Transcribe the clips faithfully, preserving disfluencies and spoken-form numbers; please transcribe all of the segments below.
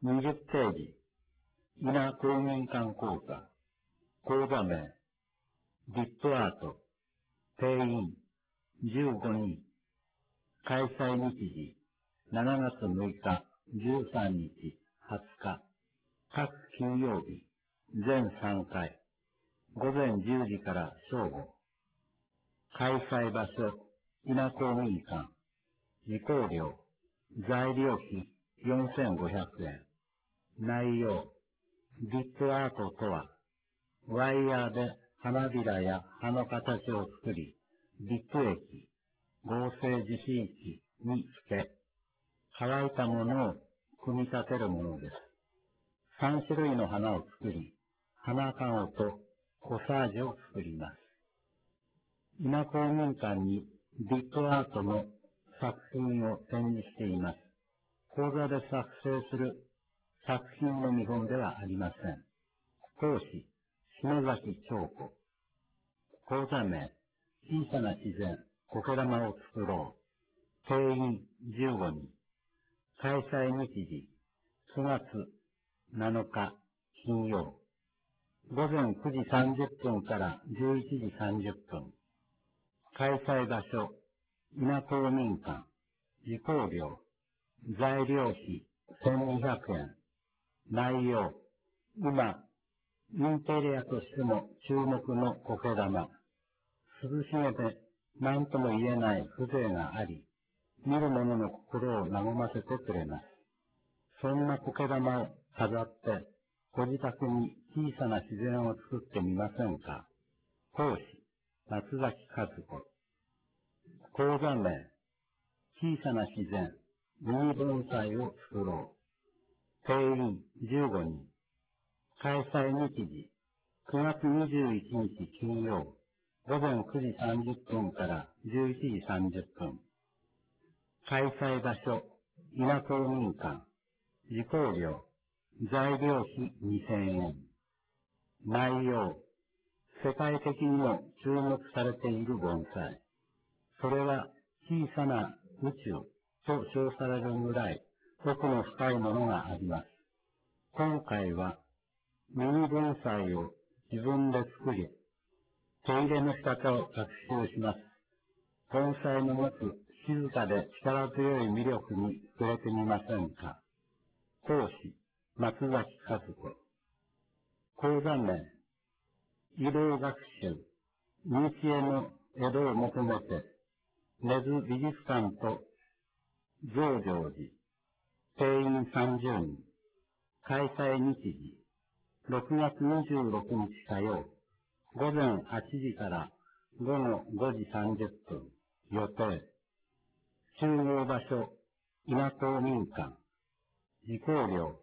にじゅうページ、伊那公民館講座、講座名、リップアート、定員、じゅうごにん、開催日時、しちがつむいか、じゅうさんにち、はつか、各金曜日、全さんかい、ごぜんじゅうじから正午、開催場所、伊那公民館、受講料、材料費よんせんごひゃくえん、内容、リップアートとは、ワイヤーで花びらや葉の形を作り、リップ液、合成樹脂液につけ、乾いたものを組み立てるものです。さんしゅるいの花を作り、花籠とコサージュを作ります。伊那公民館にリップアートの作品を展示しています。講座で作成する作品の見本ではありません。講師、篠崎長子。講座名、小さな自然、苔玉を作ろう。定員じゅうごにん。開催日時、くがつなのか金曜。午前くじさんじゅっぷんからじゅういちじさんじゅっぷん。開催場所、伊那公民館。受講料、材料費せんにひゃくえん。内容、今、インテリアとしても注目の苔玉。涼しげで何とも言えない風情があり、見る者の心を和ませてくれます。そんな苔玉を飾って、ご自宅に小さな自然を作ってみませんか。講師、松崎和子。講座名、小さな自然、ミニ盆栽を作ろう。定員じゅうごにん。開催日時、くがつにじゅういちにち金曜、午前くじさんじゅっぷんからじゅういちじさんじゅっぷん。開催場所、伊那公民館。受講料、材料費にせんえん。内容、世界的にも注目されている盆栽。それは小さな宇宙と称されるぐらい奥の深いものがあります。今回はミニ盆栽を自分で作り、手入れの仕方を学習します。盆栽の持つ静かで力強い魅力に触れてみませんか。講師、松崎和子。講座名、移動学習、西への江戸を求めて、根津美術館と増上寺、定員さんじゅうにん。開催日時、ろくがつにじゅうろくにち火曜、午前はちじから午後ごじさんじゅっぷん。予定。集合場所、伊那公民館。受講料。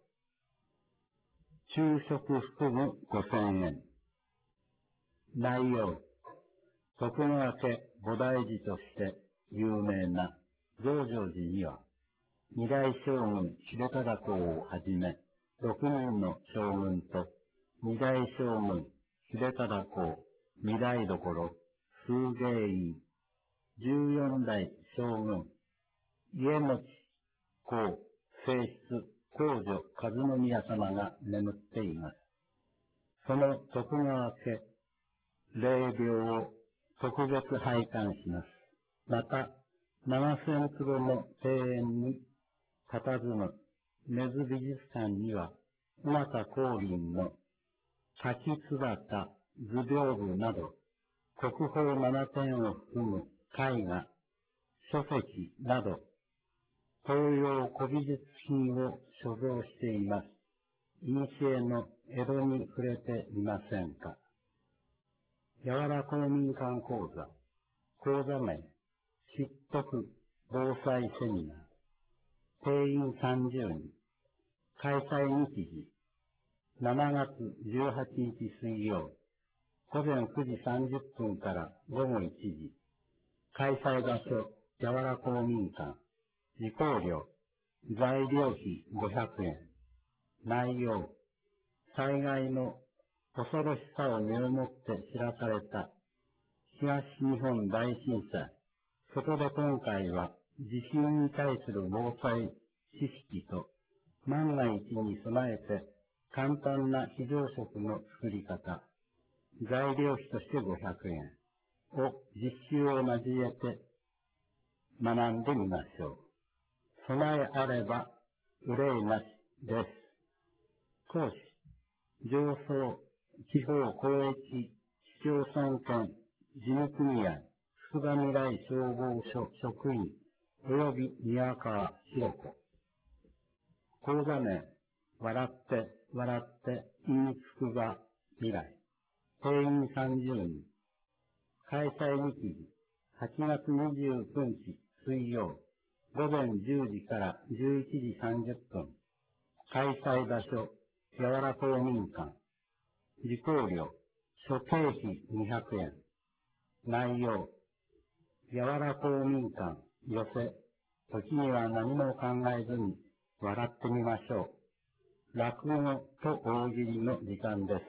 昼食含むごせんえん。内容。徳川家菩提寺として有名な増上寺には、二代将軍秀忠公をはじめ、ろくにんの将軍と、二代将軍秀忠公、御台所、崇芸院、十四代将軍、家持公、正室、皇女和宮様が眠っています。その徳川家霊廟を特別拝観します。また、ななせんつぼの庭園に佇む根津美術館には、宇中光琳の滝翼、図屏風など、国宝ななてんを含む絵画、書籍など、東洋古美術品を所蔵しています。古の江戸に触れてみませんか。柔ら公民館講座。講座名、知っとく防災セミナー。定員さんじゅうにん。開催日時、しちがつじゅうはちにち水曜、午前くじさんじゅっぷんから午後いちじ。開催場所、柔ら公民館。受講料、材料費ごひゃくえん。内容、災害の恐ろしさを身をもって知らされた東日本大震災。そこで今回は地震に対する防災知識と万が一に備えて簡単な非常食の作り方、材料費としてごひゃくえんを実習を交えて学んでみましょう。備えあれば憂いなしです。講師、上層地方公益市町村兼事務組合つくばみらい消防署職員及び宮川博子。講座名、笑って、笑って、in つくばみらい。定員さんじゅうにん。開催日時、はちがつにじゅうくにち水曜、午前じゅうじからじゅういちじさんじゅっぷん。開催場所、やわら公民館。受講料、諸経費にひゃくえん。内容、やわら公民館、寄せ、時には何も考えずに笑ってみましょう。落語と大喜利の時間です。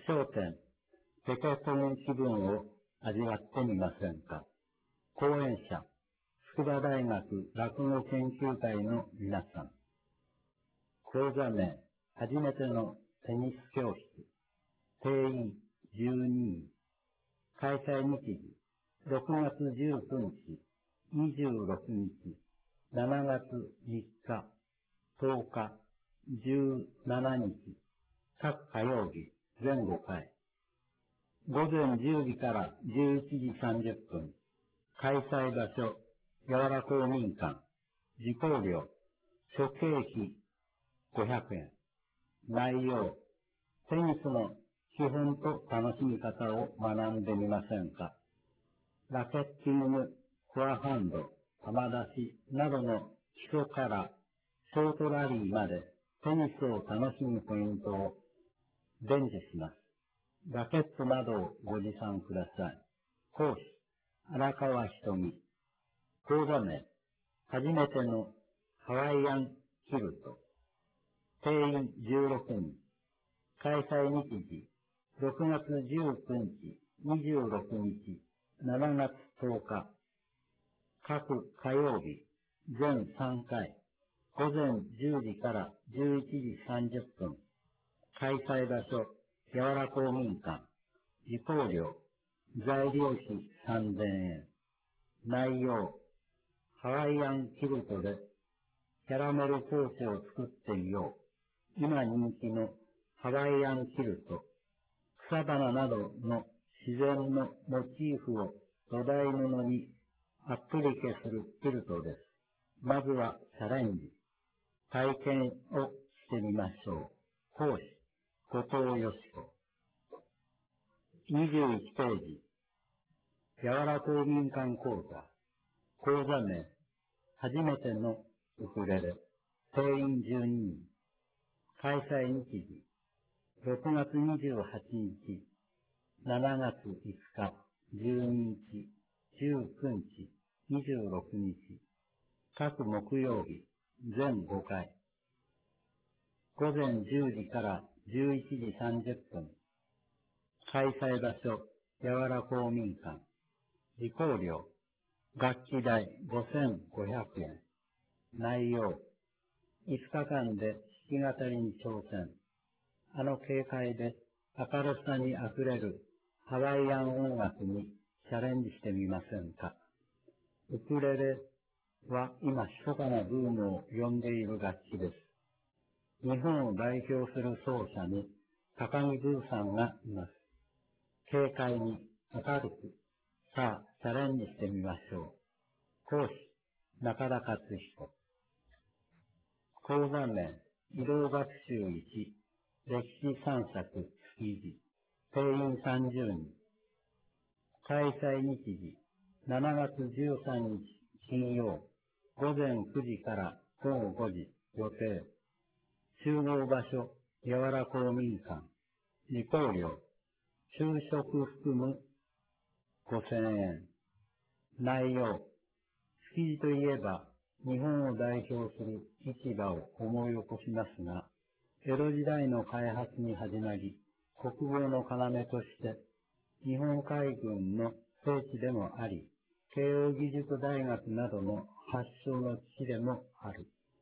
焦点、ペケトン気分を味わってみませんか。講演者、筑波大学落語研究会の皆さん。講座名、初めてのテニス教室。定員じゅうににん。開催日時、ろくがつじゅうくにち、にじゅうろくにち、しちがつみっか、とおか、じゅうしちにち、各火曜日、全ごかい。午前じゅうじからじゅういちじさんじゅっぷん。開催場所、やわら公民館。受講料、諸経費ごひゃくえん。内容、テニスの基本と楽しみ方を学んでみませんか。ラケッティング、フォアハンド、球出しなどの基礎からショートラリーまでテニスを楽しむポイントを伝授します。ラケットなどをご持参ください。講師、荒川瞳。講座名、初めてのハワイアンキルト。定員じゅうろくにん。開催日時、ろくがつじゅうくにち、にじゅうろくにち、しちがつとおか。各火曜日、全さんかい。午前じゅうじからじゅういちじさんじゅっぷん。開催場所、やわら公民館。受講料、材料費さんぜんえん。内容、ハワイアンキルトでキャラメルポーチを作ってみよう。今人気のハワイアンキルト。草花などの自然のモチーフを土台布にアプリケするキルトです。まずはチャレンジ。体験をしてみましょう。講師、後藤よし子。にじゅういちページ。やわら公民館講座。講座名、初めてのウクレレ。定員じゅうににん。開催日時、ろくがつにじゅうはちにち、しちがついつか、じゅうににち、じゅうくにち、にじゅうろくにち。各木曜日、全ごかい。午前じゅうじからじゅういちじさんじゅっぷん。開催場所、やわら公民館。受講料、楽器代ごせんごひゃくえん。内容、いつかかんで弾き語りに挑戦。あの軽快で明るさにあふれるハワイアン音楽にチャレンジしてみませんか。ウクレレは今密かなブームを呼んでいる楽器です。日本を代表する奏者に高木ブーさんがいます。軽快に明るく、さあチャレンジしてみましょう。講師、中田勝彦。講座名、移動学習いち、歴史散策築地。定員さんじゅうにん。開催日時、しちがつじゅうさんにち金曜、午前くじからごごごじ予定。集合場所、やわら公民館。受講料、昼食含むごせんえん。内容、築地といえば日本を代表する市場を思い起こしますが、江戸時代の開発に始まり、国防の要として日本海軍の聖地でもあり、慶応義塾大学などの発祥の地でもある。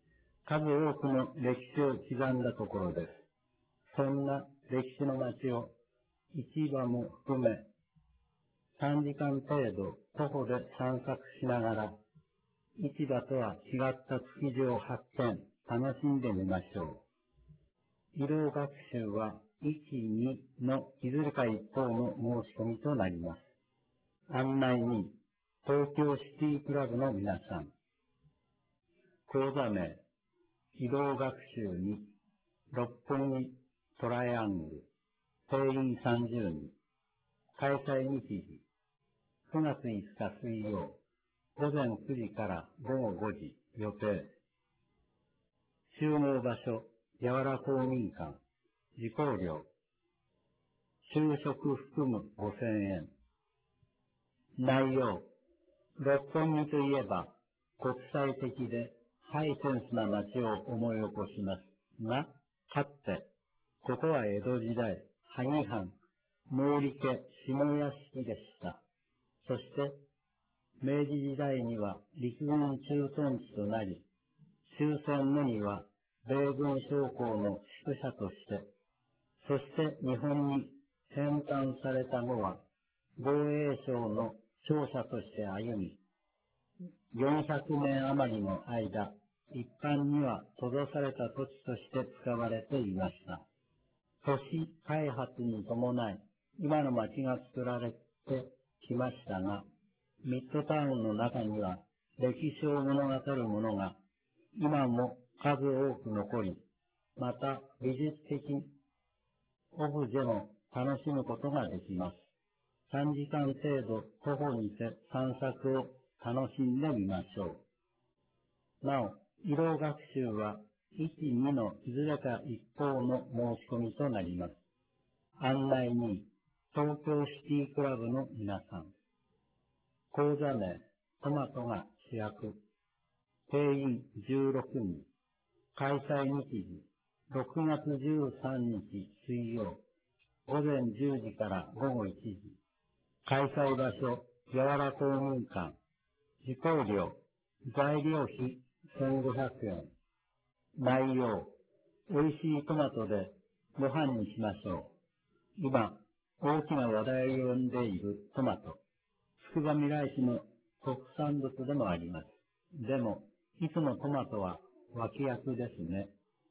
数多くの歴史を刻んだところです。そんな歴史の街を市場も含めさんじかん程度徒歩で散策しながら市場とは違った築地を発見、楽しんでみましょう。移動学習はいち、にのいずれか一方の申し込みとなります。案内に東京シティクラブの皆さん。講座名、移動学習に六本木トライアングル、定員さんじゅうにん、開催日時、くがついつか水曜、午前くじから午後ごじ予定。集合場所、やわら公民館、受講料、就職含むごせんえん。内容、六本木といえば国際的でハイセンスな街を思い起こしますが、かつて、ここは江戸時代、萩藩、毛利家下屋敷でした。そして、明治時代には陸軍駐屯地となり、終戦後には米軍将校の宿舎として、そして日本に返還された後は、防衛省の庁舎として歩み、よんひゃくねん余りの間、一般には閉ざされた土地として使われていました。都市開発に伴い、今の町が作られてきましたが、ミッドタウンの中には歴史を物語るものが今も数多く残り、また美術的オブジェも楽しむことができます。さんじかん程度徒歩にて散策を楽しんでみましょう。なお、移動学習はいち、にのいずれか一方の申し込みとなります。案内に東京シティクラブの皆さん。講座名、トマトが主役。定員じゅうろくにん。開催日時、ろくがつじゅうさんにち水曜、午前じゅうじから午後いちじ。開催場所、やわら公民館。受講料、材料費せんごひゃくえん。内容、美味しいトマトでご飯にしましょう。今、大きな話題を呼んでいるトマト。つくばみらい市の特産物でもあります。でも、いつもトマトは脇役ですね。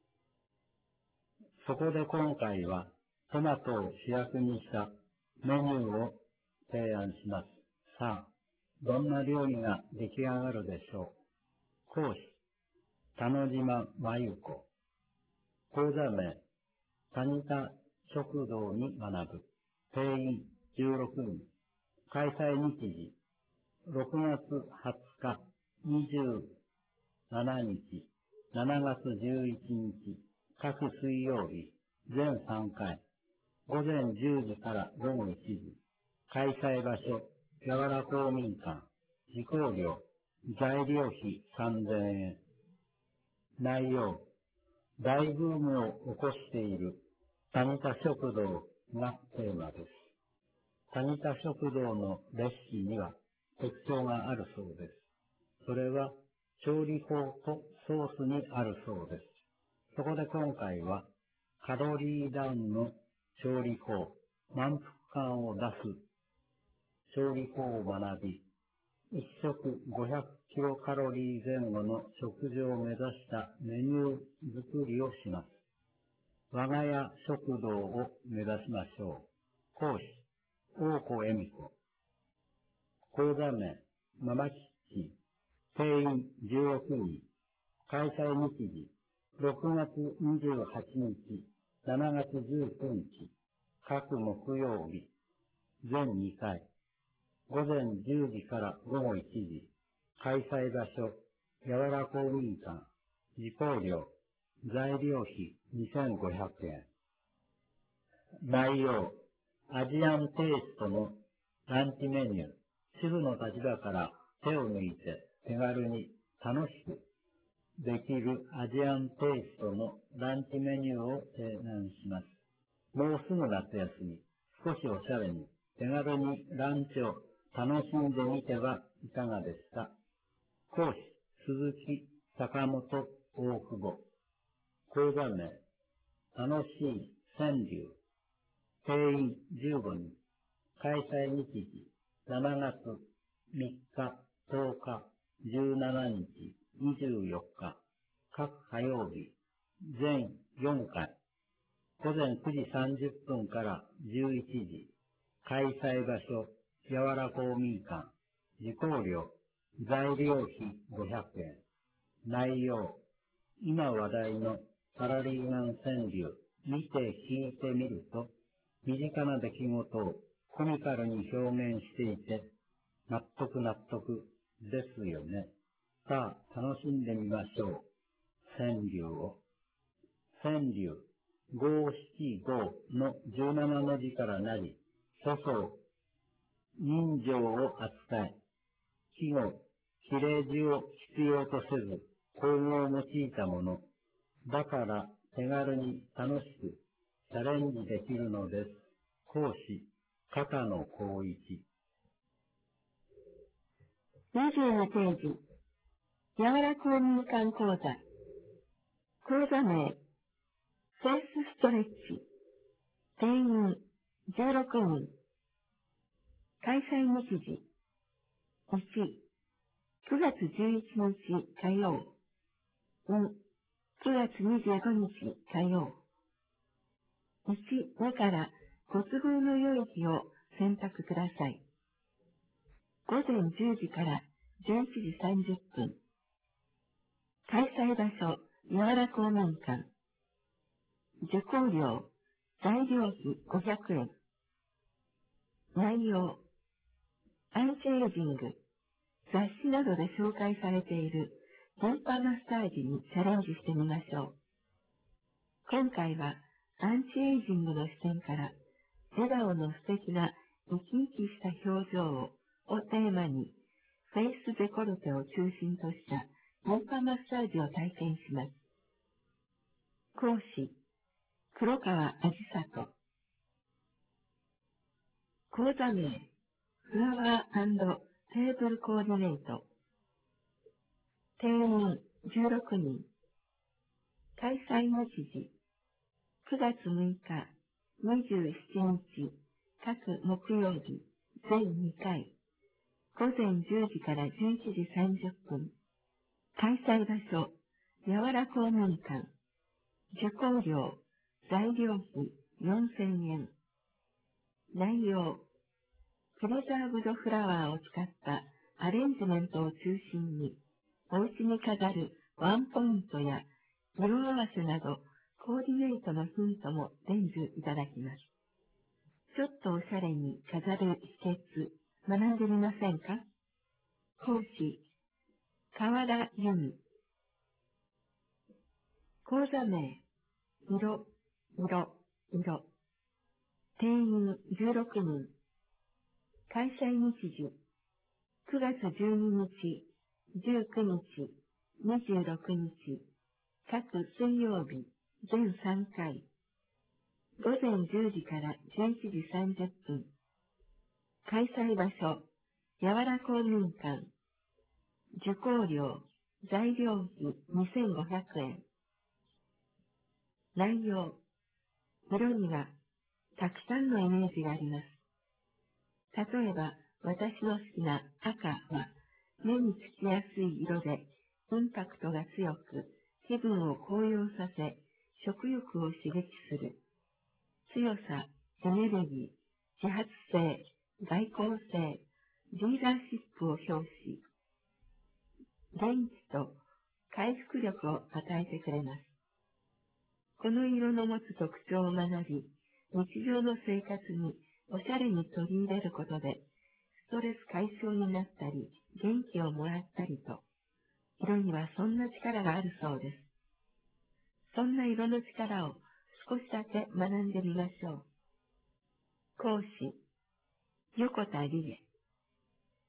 そこで今回はトマトを主役にしたメニューを提案します。さあ、どんな料理が出来上がるでしょう。講師、田野島真由子。講座名、タニタ食堂に学ぶ。定員じゅうろくにん。開催日時、ろくがつはつか、にじゅうしちにち、しちがつじゅういちにち、各水曜日、全さんかい、午前じゅうじから午後いちじ、開催場所、やわら公民館、受講料、材料費さんぜんえん。内容、大ブームを起こしているタニタ食堂がテーマです。タニタ食堂のレシピには特徴があるそうです。それは調理法とソースにあるそうです。そこで今回はカロリーダウンの調理法、満腹感を出す調理法を学び、一食ごひゃくキロカロリー前後の食事を目指したメニュー作りをします。我が家食堂を目指しましょう。講師、大子恵美子。講座名、ママキッチン。定員じゅうろくにん。開催日時、ろくがつにじゅうはちにち、しちがつじゅうくにち。各木曜日。全にかい。午前じゅうじから午後いちじ。開催場所、やわら公民館。受講料、材料費にせんごひゃくえん。内容、アジアンテイストのランチメニュー。主婦の立場から手を抜いて手軽に楽しくできるアジアンテイストのランチメニューを提案します。もうすぐ夏休み、少しおしゃれに手軽にランチを楽しんでみてはいかがですか。講師、鈴木、坂本、 大久保。講座名、楽しい川柳。定員じゅうごにん。開催日時、しちがつみっか、とおか、じゅうしちにち、にじゅうよっか。各火曜日、全よんかい。午前くじさんじゅっぷんからじゅういちじ。開催場所、やわら公民館。受講料、材料費ごひゃくえん。内容、今話題のサラリーマン川柳、見て聞いてみると、身近な出来事をコミカルに表現していて、納得納得ですよね。さあ、楽しんでみましょう。川柳を。川柳、五七五のじゅうなな文字からなり、粗相、人情を扱い、季語、切れ字を必要とせず、口語を用いたもの。だから手軽に楽しくチャレンジできるのです。講師、片野光一。 にじゅうにページ、やわら公民館講座。講座名、フェイスストレッチ。定員じゅうろくにん。開催日時、いち、くがつじゅういちにち火曜。に、くがつにじゅうごにち火曜。いち、にからご都合の良い日を選択ください。午前じゅうじからじゅういちじさんじゅっぷん。開催場所、やわら公民館。受講料、材料費ごひゃくえん。内容、アンチエイジング、雑誌などで紹介されているリンパマッサージにチャレンジしてみましょう。今回はアンチエイジングの視点から笑顔の素敵な生き生きした表情ををテーマにフェイスデコルテを中心としたリンパマッサージを体験します。講師、黒川あじさと。講座名、フラワー&テーブルコーディネート。定員じゅうろくにん。開催日時、くがつむいか、にじゅうしちにち、各木曜日、全にかい。午前じゅうじからじゅういちじさんじゅっぷん。開催場所、やわら公民館。受講料、材料費よんせんえん。内容、プレザーブドフラワーを使ったアレンジメントを中心に、お家に飾るワンポイントや色合わせなどコーディネートのヒントも伝授いただきます。ちょっとおしゃれに飾る秘訣、学んでみませんか？講師、川田由美。講座名、色、色、色。定員じゅうろくにん。開催日時、くがつじゅうににち、じゅうくにち、にじゅうろくにち、各水曜日、全さんかい。午前じゅうじからじゅういちじさんじゅっぷん。開催場所、やわら公民館。受講料、材料費にせんごひゃくえん。内容、色にはたくさんのイメージがあります。例えば、私の好きな赤は目につきやすい色でインパクトが強く気分を高揚させ食欲を刺激する。強さ、エネルギー、自発性、外交性、リーダーシップを表し、元気と回復力を与えてくれます。この色の持つ特徴を学び、日常の生活におしゃれに取り入れることで、ストレス解消になったり、元気をもらったりと、色にはそんな力があるそうです。そんな色の力を少しだけ学んでみましょう。講師、横田理恵。